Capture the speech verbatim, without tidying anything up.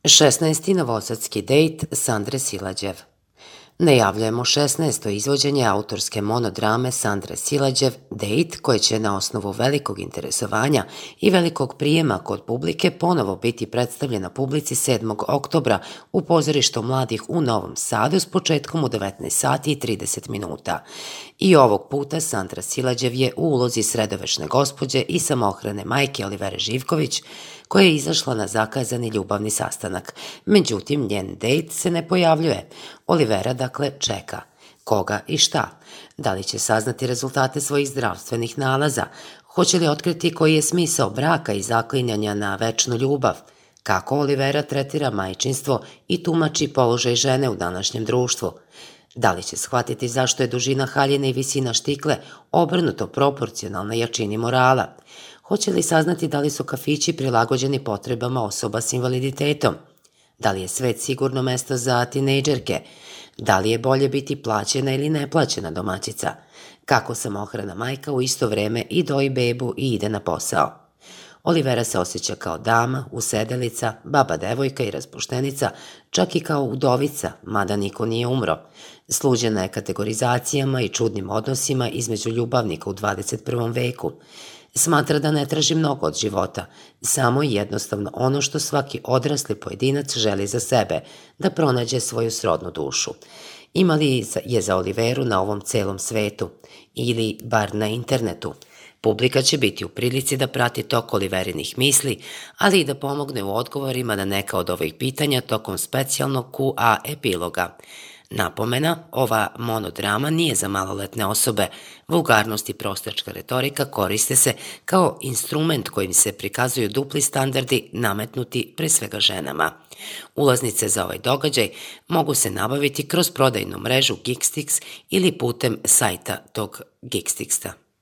šesnaesti novosadski dejt Sandre Silađev. Najavljujemo šesnaesto izvođenje autorske monodrame Sandre Silađev Dejt, koje će na osnovu velikog interesovanja i velikog prijema kod publike ponovo biti predstavljena publici sedmog oktobra u pozorištu mladih u Novom Sadu s početkom u devetnaest sati i trideset minuta. I ovog puta Sandra Silađev je u ulozi sredovečne gospođe i samohrane majke Olivere Živković, koja je izašla na zakazani ljubavni sastanak. Međutim, njen dejt se ne pojavljuje. Olivera, dakle, čeka. Koga i šta? Da li će saznati rezultate svojih zdravstvenih nalaza? Hoće li otkriti koji je smisao braka i zaklinjanja na večnu ljubav? Kako Olivera tretira majčinstvo i tumači položaj žene u današnjem društvu? Da li će shvatiti zašto je dužina haljine i visina štikle obrnuto proporcionalna jačini morala? Hoće li saznati da li su kafići prilagođeni potrebama osoba s invaliditetom? Da li je svet sigurno mesto za tinejdžerke? Da li je bolje biti plaćena ili neplaćena domaćica? Kako samohrana majka u isto vreme i doji bebu i ide na posao? Olivera se osjeća kao dama, usedelica, baba devojka i raspuštenica, čak i kao udovica, mada niko nije umro. Sluđena je kategorizacijama i čudnim odnosima između ljubavnika u dvadeset prvom veku. Smatra da ne traži mnogo od života, samo i jednostavno ono što svaki odrasli pojedinac želi za sebe, da pronađe svoju srodnu dušu. Ima li je za Oliveru na ovom celom svetu, ili bar na internetu? Publika će biti u prilici da prati tok Oliverinih misli, ali i da pomogne u odgovorima na neka od ovih pitanja tokom specijalnog Q A epiloga. Napomena, ova monodrama nije za maloletne osobe. Vulgarnost i prostačka retorika koriste se kao instrument kojim se prikazuju dupli standardi nametnuti pre svega ženama. Ulaznice za ovaj događaj mogu se nabaviti kroz prodajnu mrežu Geekstix ili putem sajta tog Geekstixa.